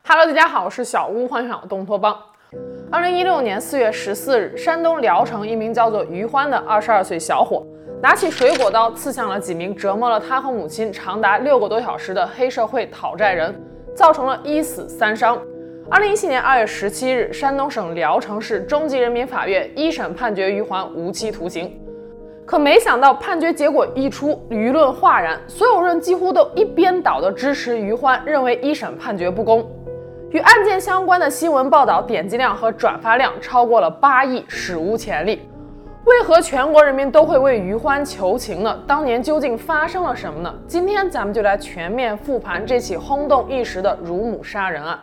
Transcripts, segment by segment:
Hello， 大家好，我是小屋，欢迎来到东托邦。2016年4月14日，山东聊城一名叫做于欢的22岁小伙，拿起水果刀刺向了几名折磨了他和母亲长达6个多小时的黑社会讨债人，造成了1死3伤。2017年2月17日，山东省聊城市中级人民法院一审判决于欢无期徒刑。可没想到判决结果一出，舆论哗然，所有人几乎都一边倒地支持于欢，认为一审判决不公。与案件相关的新闻报道点击量和转发量超过了8亿，史无前例。为何全国人民都会为于欢求情呢？当年究竟发生了什么呢？今天咱们就来全面复盘这起轰动一时的乳母杀人案。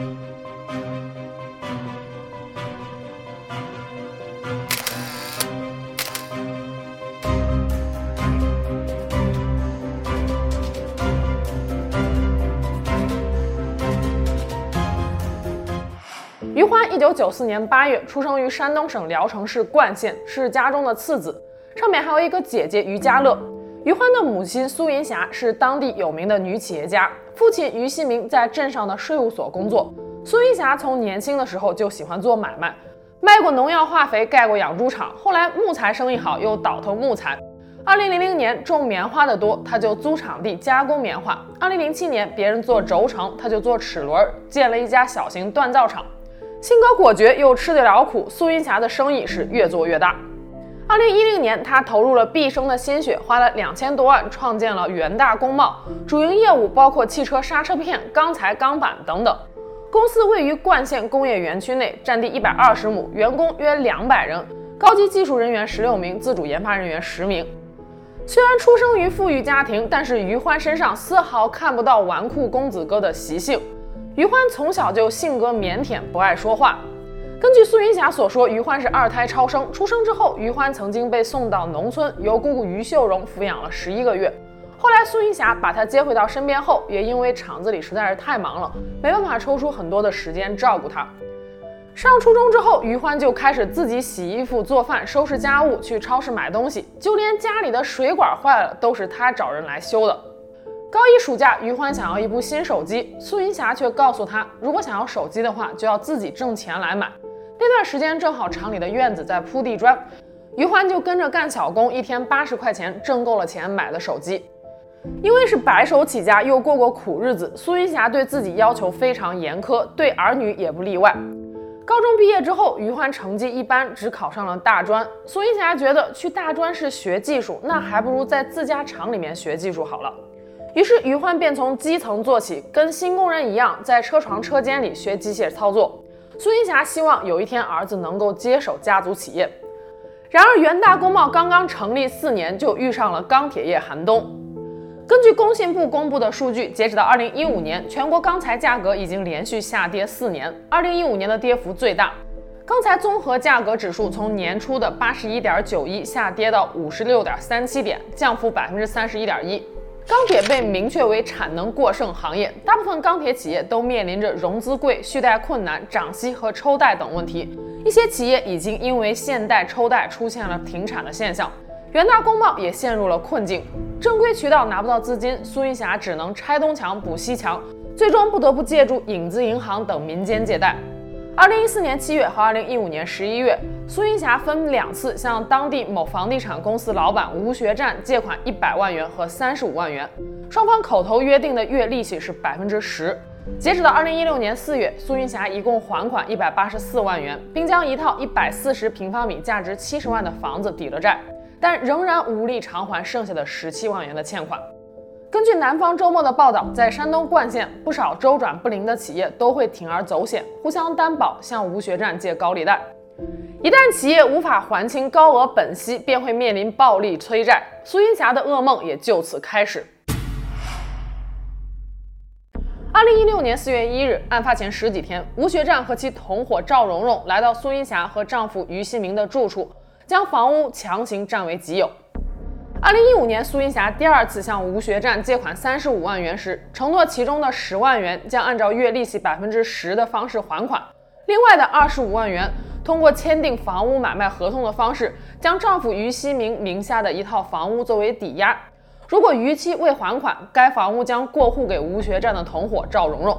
于欢1994年8月出生于山东省聊城市冠县，是家中的次子，上面还有一个姐姐于家乐。于欢的母亲苏云霞是当地有名的女企业家，父亲于锡明在镇上的税务所工作。苏云霞从年轻的时候就喜欢做买卖，卖过农药化肥，盖过养猪场，后来木材生意好，又倒腾木材。2000年种棉花的多，他就租场地加工棉花。2007年别人做轴承，他就做齿轮，建了一家小型锻造厂。性格果决又吃得了苦，苏云霞的生意是越做越大。2010年，他投入了毕生的心血，花了2000多万创建了元大工贸，主营业务包括汽车刹车片、钢材、钢板等等。公司位于冠县工业园区内，占地120亩，员工约200人，高级技术人员16名，自主研发人员10名。虽然出生于富裕家庭，但是于欢身上丝毫看不到纨绔公子哥的习性。于欢从小就性格腼腆，不爱说话。根据苏云霞所说，于欢是2胎超生，出生之后，于欢曾经被送到农村，由姑姑于秀荣抚养了11个月。后来苏云霞把他接回到身边后，也因为厂子里实在是太忙了，没办法抽出很多的时间照顾他。上初中之后，于欢就开始自己洗衣服、做饭、收拾家务，去超市买东西，就连家里的水管坏了都是他找人来修的。高一暑假，于欢想要一部新手机，苏云霞却告诉他，如果想要手机的话，就要自己挣钱来买。那段时间正好厂里的院子在铺地砖，于欢就跟着干小工，一天80块钱，挣够了钱买了手机。因为是白手起家，又过过苦日子，苏云霞对自己要求非常严苛，对儿女也不例外。高中毕业之后，于欢成绩一般，只考上了大专。苏云霞觉得去大专是学技术，那还不如在自家厂里面学技术好了。于是于欢便从基层做起，跟新工人一样，在车床车间里学机械操作。苏云霞希望有一天儿子能够接手家族企业。然而元大工贸刚刚成立4年，就遇上了钢铁业寒冬。根据工信部公布的数据，截止到2015年，全国钢材价格已经连续下跌4年，2015年的跌幅最大。钢材综合价格指数从年初的81.91下跌到56.37点，降幅31.1%。钢铁被明确为产能过剩行业，大部分钢铁企业都面临着融资贵、续贷困难、涨息和抽贷等问题。一些企业已经因为限贷、抽贷出现了停产的现象。元大工贸也陷入了困境，正规渠道拿不到资金，苏云霞只能拆东墙补西墙，最终不得不借助影子银行等民间借贷。2014年7月和2015年11月，苏云霞分2次向当地某房地产公司老板吴学占借款100万元和35万元，双方口头约定的月利息是10%。截止到2016年4月，苏云霞一共还款184万元，并将一套140平方米、价值70万的房子抵了债，但仍然无力偿还剩下的17万元的欠款。根据南方周末的报道，在山东冠县，不少周转不灵的企业都会铤而走险，互相担保，向吴学占借高利贷。一旦企业无法还清高额本息，便会面临暴力催债。苏云霞的噩梦也就此开始。2016年4月1日，案发前10几天，吴学占和其同伙赵蓉蓉来到苏云霞和丈夫于锡明的住处，将房屋强行占为己有。2015年，苏云霞第2次向吴学占借款35万元时，承诺其中的10万元将按照月利息10%的方式还款，另外的25万元通过签订房屋买卖合同的方式，将丈夫于锡明名下的一套房屋作为抵押。如果逾期未还款，该房屋将过户给吴学占的同伙赵蓉蓉。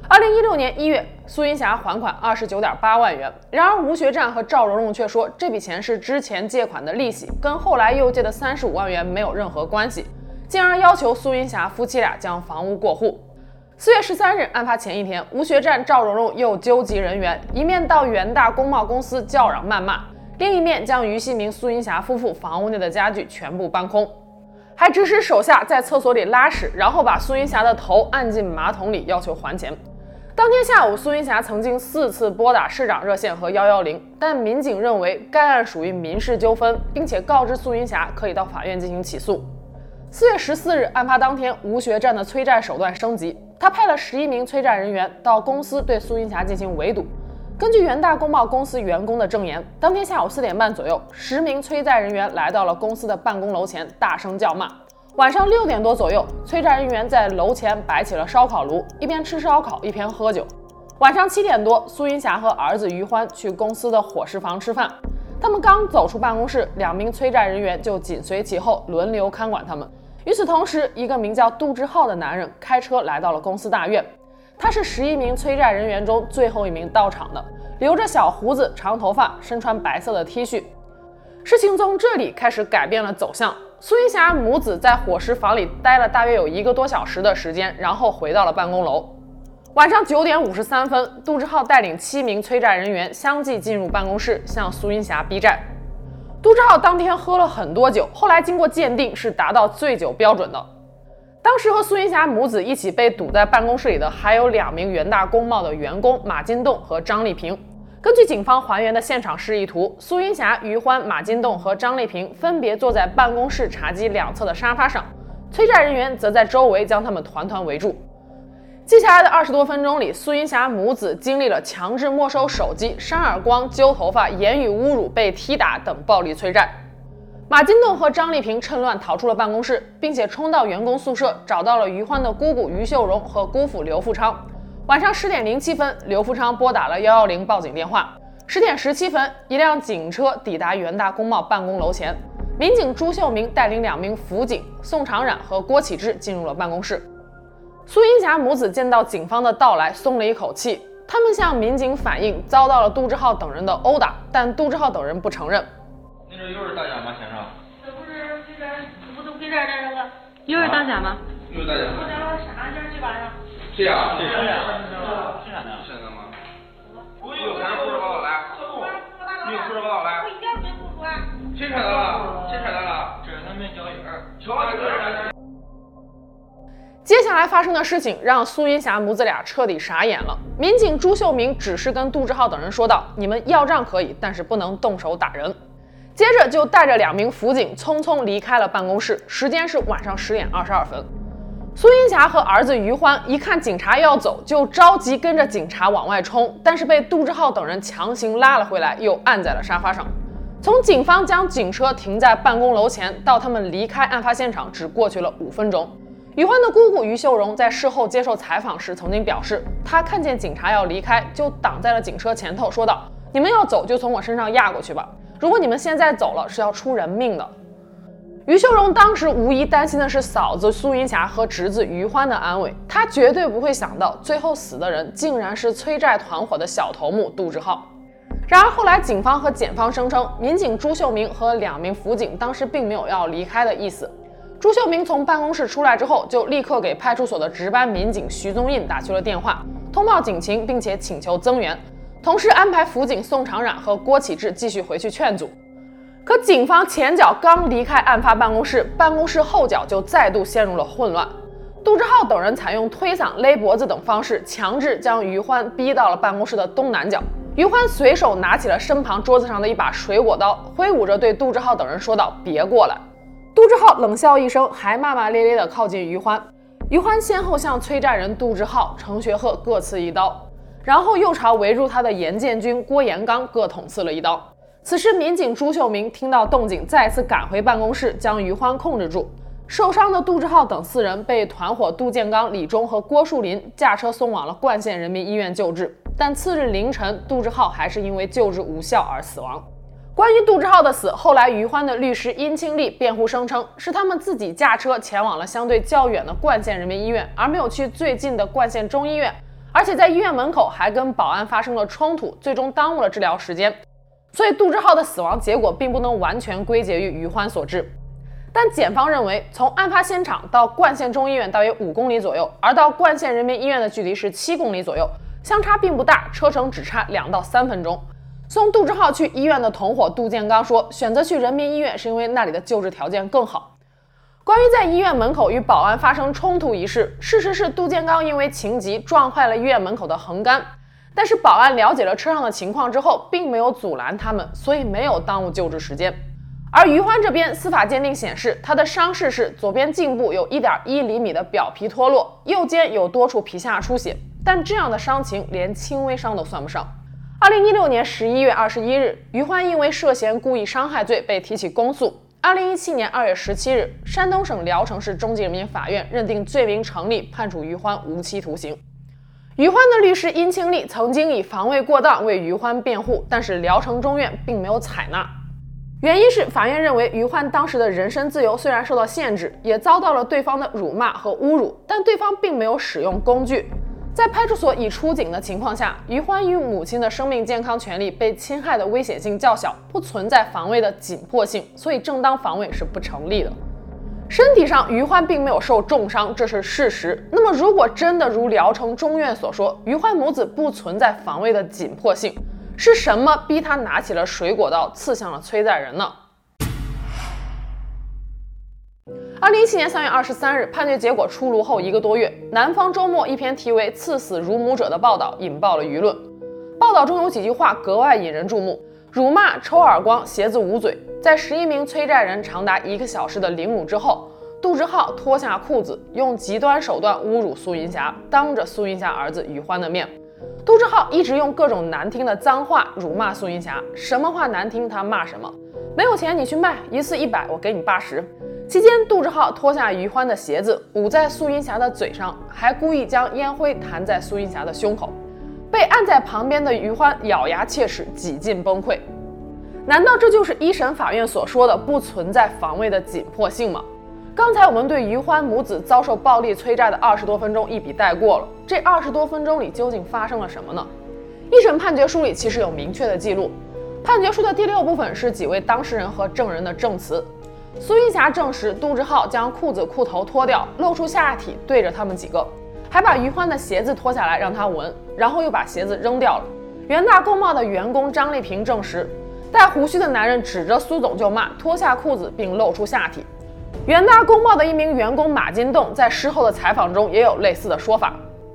2016年1月，苏云霞还款29.8万元。然而吴学占和赵蓉蓉却说，这笔钱是之前借款的利息，跟后来又借的35万元没有任何关系，进而要求苏云霞夫妻俩将房屋过户。4月13日，案发前一天，吴学占、赵蓉蓉又纠集人员，一面到元大工贸公司叫嚷谩骂，另一面将于锡明、苏云霞夫妇房屋内的家具全部搬空，还指使手下在厕所里拉屎，然后把苏云霞的头按进马桶里，要求还钱。当天下午，苏云霞曾经4次拨打市长热线和110，但民警认为该案属于民事纠纷，并且告知苏云霞可以到法院进行起诉。4月14日，案发当天，吴学占的催债手段升级，他派了11名催债人员到公司对苏云霞进行围堵。根据元大工贸公司员工的证言，当天下午4点半左右，10名催债人员来到了公司的办公楼前，大声叫骂。晚上6点多左右，催债人员在楼前摆起了烧烤炉，一边吃烧烤一边喝酒。晚上7点多，苏云霞和儿子于欢去公司的伙食房吃饭。他们刚走出办公室，2名催债人员就紧随其后，轮流看管他们。与此同时，一个名叫杜志浩的男人开车来到了公司大院。他是11名催债人员中最后一名到场的，留着小胡子、长头发，身穿白色的 T 恤。事情从这里开始改变了走向。苏云霞母子在伙食房里待了大约有1个多小时的时间，然后回到了办公楼。晚上9点53分，杜志浩带领7名催债人员相继进入办公室，向苏云霞逼债。杜志浩当天喝了很多酒，后来经过鉴定是达到醉酒标准的。当时和苏云霞母子一起被堵在办公室里的还有2名元大工贸的员工马金栋和张丽萍。根据警方还原的现场示意图，苏云霞、于欢、马金栋和张丽萍分别坐在办公室茶几两侧的沙发上，催债人员则在周围将他们团团围住。接下来的20多分钟里，苏云霞母子经历了强制没收手机、扇耳光、揪头发、言语侮辱、被踢打等暴力催债。马金栋和张丽萍趁乱逃出了办公室，并且冲到员工宿舍，找到了于欢的姑姑于秀荣和姑父刘富昌。晚上10点07分，刘富昌拨打了110报警电话。10点17分，一辆警车抵达元大工贸办公楼前，民警朱秀明带领2名辅警宋长冉和郭启志进入了办公室。苏云霞母子见到警方的到来，松了一口气。他们向民警反映遭到了杜志浩等人的殴打，但杜志浩等人不承认。 那这又是打假吗？先生？ 这不是给咱，这不都给咱这个？ 又是打假吗？ 又是打假。 我这个啥件这玩意儿？ 谁呀？ 谁啥的？现在吗？我有啥不知道来？你有不知道来？ 我一点没不说。 谁拆的了？谁拆的了？这是他们交易员。交易员。 接下来发生的事情让苏云霞母子俩彻底傻眼了。民警朱秀明只是跟杜志浩等人说道：“你们要账可以，但是不能动手打人。”接着就带着2名辅警匆匆离开了办公室，时间是晚上10点22分。苏云霞和儿子于欢一看警察要走，就着急跟着警察往外冲，但是被杜志浩等人强行拉了回来，又按在了沙发上。从警方将警车停在办公楼前到他们离开案发现场，只过去了5分钟。于欢的姑姑于秀荣在事后接受采访时曾经表示，她看见警察要离开，就挡在了警车前头，说道：“你们要走就从我身上压过去吧，如果你们现在走了，是要出人命的。”于秀荣当时无疑担心的是嫂子苏云霞和侄子于欢的安危，她绝对不会想到最后死的人竟然是催债团伙的小头目杜志浩。然而后来警方和检方声称，民警朱秀明和2名辅警当时并没有要离开的意思。朱秀明从办公室出来之后，就立刻给派出所的值班民警徐宗印打去了电话，通报警情，并且请求增援，同时安排辅警宋长冉和郭启志继续回去劝阻。可警方前脚刚离开案发办公室，办公室后脚就再度陷入了混乱。杜志浩等人采用推搡、勒脖子等方式，强制将于欢逼到了办公室的东南角。于欢随手拿起了身旁桌子上的一把水果刀，挥舞着对杜志浩等人说道：“别过来。”杜志浩冷笑一声，还骂骂咧咧地靠近于欢。于欢先后向催债人杜志浩、程学鹤各刺一刀，然后又朝围住他的严建军、郭延刚各捅刺了一刀。此时民警朱秀明听到动静，再次赶回办公室，将于欢控制住。受伤的杜志浩等4人被团伙杜建刚、李忠和郭树林驾车送往了冠县人民医院救治，但次日凌晨，杜志浩还是因为救治无效而死亡。关于杜志浩的死，后来于欢的律师殷清丽辩护声称，是他们自己驾车前往了相对较远的冠县人民医院，而没有去最近的冠县中医院， 而且在医院门口还跟保安发生了冲突，最终耽误了治疗时间。所以杜志浩的死亡结果并不能完全归结于于欢所致。但检方认为，从案发现场到冠县中医院大约5公里左右，而到冠县人民医院的距离是7公里左右，相差并不大，车程只差2到3分钟。送杜志浩去医院的同伙杜建刚说，选择去人民医院是因为那里的救治条件更好。关于在医院门口与保安发生冲突一事，事实是杜建刚因为情急撞坏了医院门口的横杆，但是保安了解了车上的情况之后，并没有阻拦他们，所以没有耽误救治时间。而于欢这边，司法鉴定显示，他的伤势是左边颈部有1.1厘米的表皮脱落，右肩有多处皮下出血，但这样的伤情连轻微伤都算不上。2016年11月21日，于欢因为涉嫌故意伤害罪被提起公诉。2017年2月17日，山东省聊城市中级人民法院认定罪名成立，判处于欢无期徒刑。于欢的律师殷庆利曾经以防卫过当为于欢辩护，但是聊城中院并没有采纳。原因是法院认为于欢当时的人身自由虽然受到限制，也遭到了对方的辱骂和侮辱，但对方并没有使用工具。在派出所已出警的情况下，于欢与母亲的生命健康权利被侵害的危险性较小，不存在防卫的紧迫性，所以正当防卫是不成立的。身体上于欢并没有受重伤，这是事实。那么如果真的如聊城中院所说，于欢母子不存在防卫的紧迫性，是什么逼他拿起了水果刀刺向了崔在仁呢？2017年3月23日，判决结果出炉后1个多月，南方周末一篇题为《刺死乳母者》的报道引爆了舆论。报道中有几句话格外引人注目：辱骂、抽耳光、鞋子捂嘴。在11名催债人长达1个小时的凌辱之后，杜志浩脱下裤子，用极端手段侮辱苏云霞，当着苏云霞儿子于欢的面。杜志浩一直用各种难听的脏话辱骂苏云霞，什么话难听他骂什么。没有钱你去卖，一次100，我给你80。期间，杜志浩脱下于欢的鞋子捂在苏云霞的嘴上，还故意将烟灰弹在苏云霞的胸口。被按在旁边的于欢咬牙切齿，几近崩溃。难道这就是一审法院所说的不存在防卫的紧迫性吗？刚才我们对于欢母子遭受暴力催债的20多分钟一笔带过了，这20多分钟里究竟发生了什么呢？一审判决书里其实有明确的记录。判决书的第6部分是几位当事人和证人的证词。苏云霞证实杜志浩将裤子裤头脱掉，露出下体对着他们几个，还把于欢的鞋子脱下来让他闻，然后又把鞋子扔掉了。元大工贸的员工张丽萍证实，带胡须的男人指着苏总就骂，脱下裤子并露出下体。元大工贸的一名员工马金栋在事后的采访中也有类似的说法。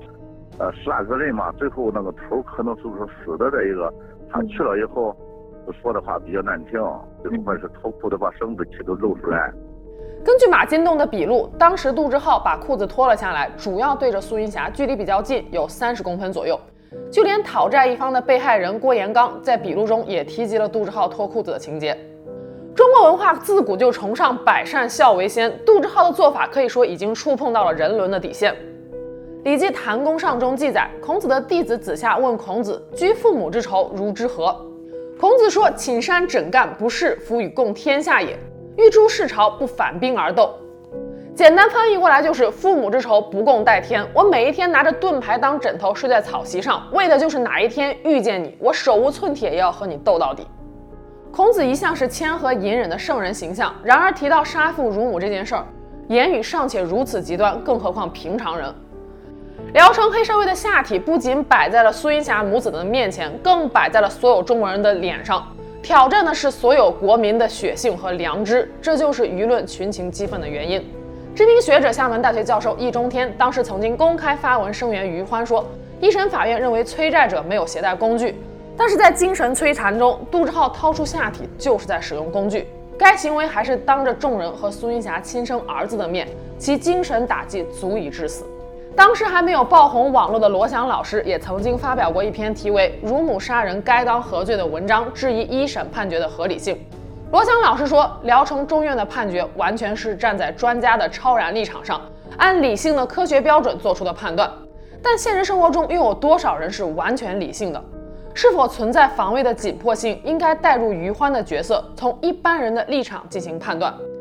12个人嘛，最后那个头可能就是死的这一个，他去了以后说的话比较难听，最后是头裤子把生殖器都露出来。 根据马金栋的笔录，当时杜志浩把裤子脱了下来，主要对着苏云霞，距离比较近，有30公分左右。就连讨债一方的被害人郭延刚在笔录中也提及了杜志浩脱裤子的情节。中国文化自古就崇尚百善孝为先，杜志浩的做法可以说已经触碰到了人伦的底线。《礼记·谭公上》中记载，孔子的弟子子夏问孔子：“居父母之仇，如之何？”孔子说：“寝山枕干，不是夫与共天下也。欲诛弑朝，不反兵而斗。”简单翻译过来就是父母之仇不共戴天。我每一天拿着盾牌当枕头睡在草席上，为的就是哪一天遇见你，我手无寸铁也要和你斗到底。孔子一向是谦和隐忍的圣人形象，然而提到杀父辱母这件事儿，言语尚且如此极端，更何况平常人。聊城黑社会的下体不仅摆在了苏云霞母子的面前，更摆在了所有中国人的脸上，挑战的是所有国民的血性和良知，这就是舆论群情激愤的原因。知名学者厦门大学教授易中天当时曾经公开发文声援于欢，说一审法院认为催债者没有携带工具，但是在精神摧残中，杜志浩掏出下体就是在使用工具，该行为还是当着众人和苏云霞亲生儿子的面，其精神打击足以致死。当时还没有爆红网络的罗翔老师也曾经发表过一篇题为《乳母杀人该当何罪》的文章，质疑一审判决的合理性。罗翔老师说，聊城中院的判决完全是站在专家的超然立场上，按理性的科学标准做出的判断。但现实生活中又有多少人是完全理性的？是否存在防卫的紧迫性，应该带入于欢的角色，从一般人的立场进行判断。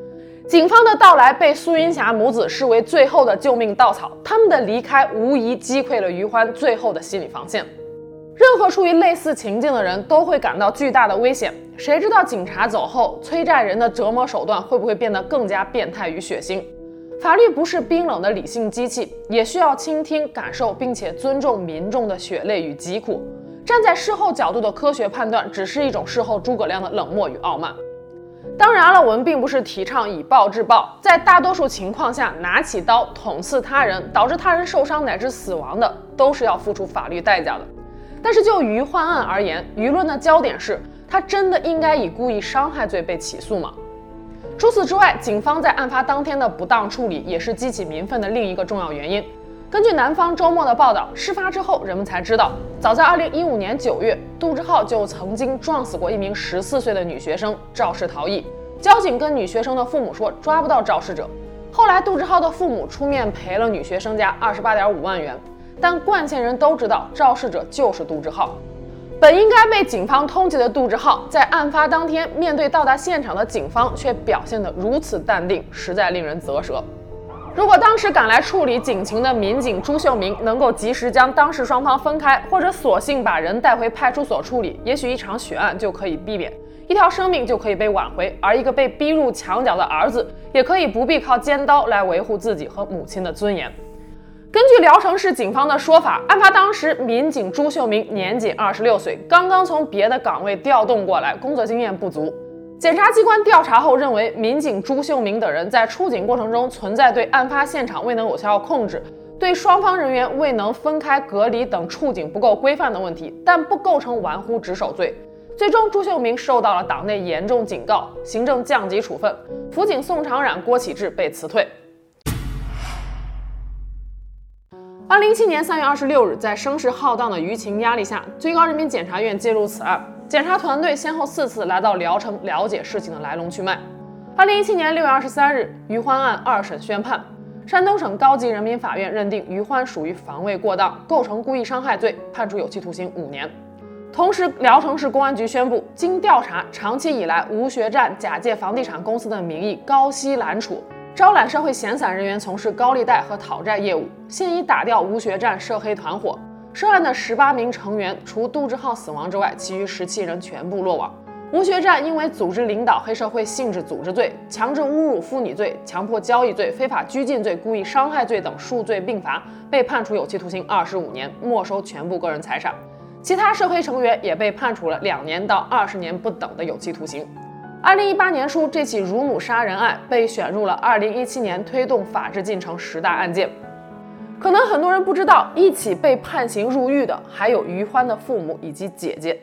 警方的到来被苏云霞母子视为最后的救命稻草，他们的离开无疑击溃了于欢最后的心理防线。任何处于类似情境的人都会感到巨大的危险，谁知道警察走后，催债人的折磨手段会不会变得更加变态与血腥？法律不是冰冷的理性机器，也需要倾听、感受并且尊重民众的血泪与疾苦。站在事后角度的科学判断，只是一种事后诸葛亮的冷漠与傲慢。当然了，我们并不是提倡以暴制暴，在大多数情况下，拿起刀捅刺他人，导致他人受伤乃至死亡的，都是要付出法律代价的。但是就于欢案而言，舆论的焦点是，他真的应该以故意伤害罪被起诉吗？除此之外，警方在案发当天的不当处理也是激起民愤的另一个重要原因。根据南方周末的报道，事发之后，人们才知道，早在2015年9月，杜志浩就曾经撞死过一名14岁的女学生，肇事逃逸。交警跟女学生的父母说抓不到肇事者，后来杜志浩的父母出面赔了女学生家28.5万元，但灌县人都知道肇事者就是杜志浩。本应该被警方通缉的杜志浩，在案发当天面对到达现场的警方，却表现得如此淡定，实在令人啧舌。如果当时赶来处理警情的民警朱秀明能够及时将当事双方分开，或者索性把人带回派出所处理，也许一场血案就可以避免，一条生命就可以被挽回，而一个被逼入墙角的儿子也可以不必靠尖刀来维护自己和母亲的尊严。根据聊城市警方的说法，案发当时民警朱秀明年仅26岁，刚刚从别的岗位调动过来，工作经验不足。检察机关调查后认为，民警朱秀明等人在出警过程中存在对案发现场未能有效控制，对双方人员未能分开隔离等处警不够规范的问题，但不构成玩忽职守罪。最终，朱秀明受到了党内严重警告，行政降级处分，辅警宋长冉、郭启志被辞退。2017年3月26日，在声势浩荡的舆情压力下，最高人民检察院介入此案，检察团队先后4次来到聊城了解事情的来龙去脉。2017年6月23日，于欢案2审宣判，山东省高级人民法院认定于欢属于防卫过当，构成故意伤害罪，判处有期徒刑5年。同时，聊城市公安局宣布，经调查，长期以来吴学占假借房地产公司的名义高息揽储，招揽社会闲散人员从事高利贷和讨债业务，现已打掉吴学占涉黑团伙。涉案的18名成员，除杜志浩死亡之外，其余17人全部落网。吴学占因为组织领导黑社会性质组织罪、强制侮辱妇女罪、强迫交易罪、非法拘禁罪、故意伤害罪等数罪并罚，被判处有期徒刑25年，没收全部个人财产。其他涉黑成员也被判处了2年到20年不等的有期徒刑。2018年初，这起乳母杀人案被选入了2017年推动法治进程10大案件。可能很多人不知道，一起被判刑入狱的还有于欢的父母以及姐姐。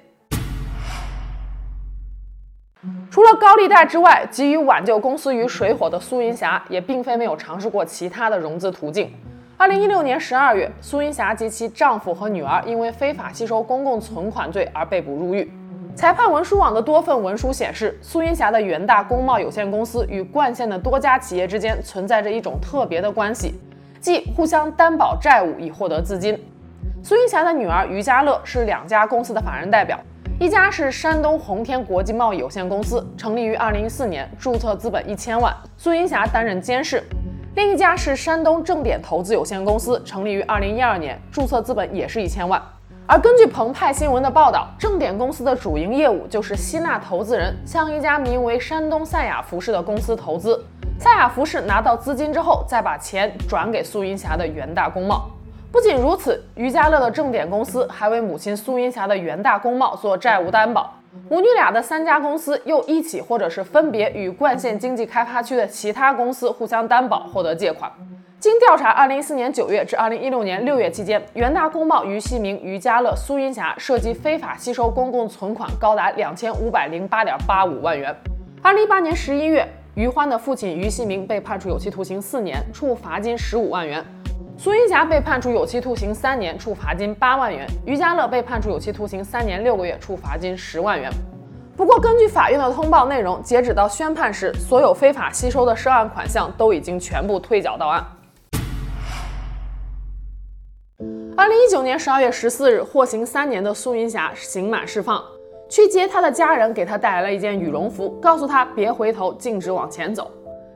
除了高利贷之外，急于挽救公司于水火的苏云霞也并非没有尝试过其他的融资途径。2016年12月，苏云霞及其丈夫和女儿因为非法吸收公共存款罪而被捕入狱。裁判文书网的多份文书显示，苏云霞的元大公贸有限公司与灌县的多家企业之间存在着一种特别的关系，即互相担保债务以获得资金。苏云霞的女儿于家乐是2家公司的法人代表，一家是山东宏天国际贸易有限公司，成立于2014年，注册资本1000万，苏云霞担任监事。另一家是山东正点投资有限公司，成立于2012年，注册资本也是1000万。而根据澎湃新闻的报道，正点公司的主营业务就是吸纳投资人向一家名为山东赛亚服饰的公司投资，赛亚服饰拿到资金之后，再把钱转给苏云霞的元大公贸。不仅如此，于家乐的正点公司还为母亲苏云霞的元大公贸做债务担保，母女俩的3家公司又一起或者是分别与灌县经济开发区的其他公司互相担保获得借款。经调查，2014年9月至2016年6月期间，元大公贸于锡明、于家乐、苏云霞涉及非法吸收公共存款高达2508.85万元。2018年11月，于欢的父亲于锡明被判处有期徒刑4年，处罚金15万元。苏云霞被判处有期徒刑3年，处罚金8万元；于家乐被判处有期徒刑3年6个月，处罚金10万元。不过，根据法院的通报内容，截止到宣判时，所有非法吸收的涉案款项都已经全部退缴到案。2019年12月14日，获刑3年的苏云霞刑满释放，去接她的家人给她带来了一件羽绒服，告诉她别回头，径直往前走。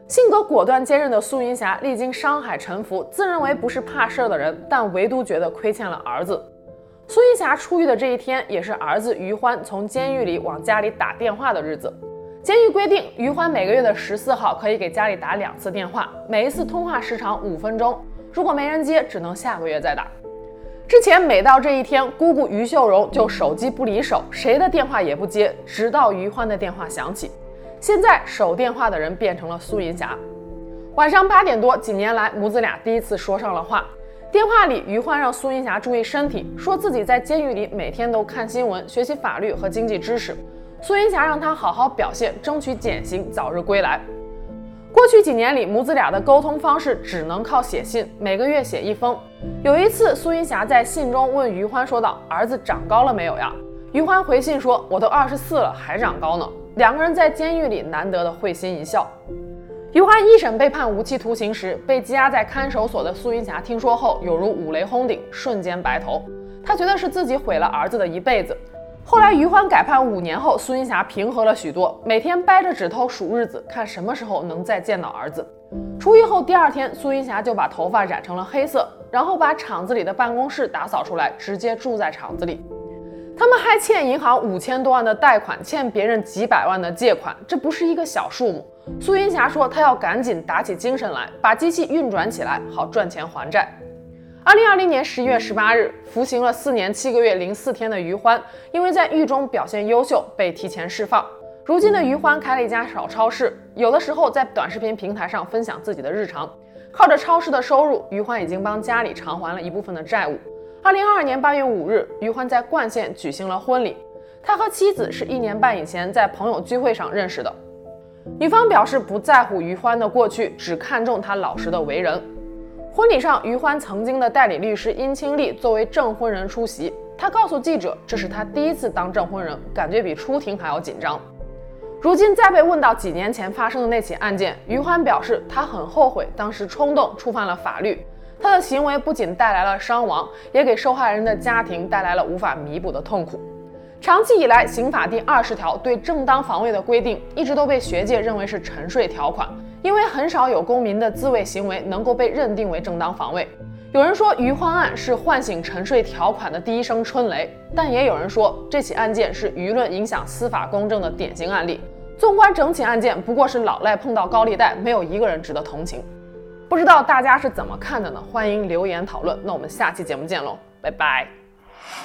性格果断坚韧的苏云霞历经商海沉浮，自认为不是怕事儿的人，但唯独觉得亏欠了儿子。苏云霞出狱的这一天，也是儿子于欢从监狱里往家里打电话的日子。监狱规定，于欢每个月的14号可以给家里打2次电话，每一次通话时长5分钟，如果没人接，只能下个月再打。之前每到这一天，姑姑于秀荣就手机不离手，谁的电话也不接，直到于欢的电话响起。现在守电话的人变成了苏云霞。晚上8点多，几年来母子俩第一次说上了话。电话里，于欢让苏云霞注意身体，说自己在监狱里每天都看新闻，学习法律和经济知识。苏云霞让他好好表现，争取减刑，早日归来。过去几年里，母子俩的沟通方式只能靠写信，每个月写1封。有一次，苏云霞在信中问于欢说道：“儿子长高了没有呀？”于欢回信说：“我都24了，还长高呢。”两个人在监狱里难得的会心一笑。于欢一审被判无期徒刑时，被羁押在看守所的苏云霞听说后，有如五雷轰顶，瞬间白头。她觉得是自己毁了儿子的一辈子。后来于欢改判5年后，苏云霞平和了许多，每天掰着指头数日子，看什么时候能再见到儿子。出狱后第2天，苏云霞就把头发染成了黑色，然后把厂子里的办公室打扫出来，直接住在厂子里。他们还欠银行5000多万的贷款，欠别人几百万的借款，这不是一个小数目。苏云霞说，她要赶紧打起精神来，把机器运转起来，好赚钱还债。2020年11月18日，服刑了4年7个月04天的于欢，因为在狱中表现优秀，被提前释放。如今的于欢开了一家小超市，有的时候在短视频平台上分享自己的日常。靠着超市的收入，于欢已经帮家里偿还了一部分的债务。2022年8月5日，于欢在冠县举行了婚礼。他和妻子是1年半以前在朋友聚会上认识的。女方表示不在乎于欢的过去，只看重他老实的为人。婚礼上，于欢曾经的代理律师殷清丽作为证婚人出席。他告诉记者，这是他第1次当证婚人，感觉比出庭还要紧张。如今再被问到几年前发生的那起案件，于欢表示他很后悔当时冲动触犯了法律。他的行为不仅带来了伤亡，也给受害人的家庭带来了无法弥补的痛苦。长期以来，刑法第20条对正当防卫的规定一直都被学界认为是沉睡条款，因为很少有公民的自卫行为能够被认定为正当防卫。有人说于欢案是唤醒沉睡条款的第1声春雷，但也有人说这起案件是舆论影响司法公正的典型案例。纵观整起案件，不过是老赖碰到高利贷，没有一个人值得同情。不知道大家是怎么看的呢？欢迎留言讨论。那我们下期节目见喽，拜拜。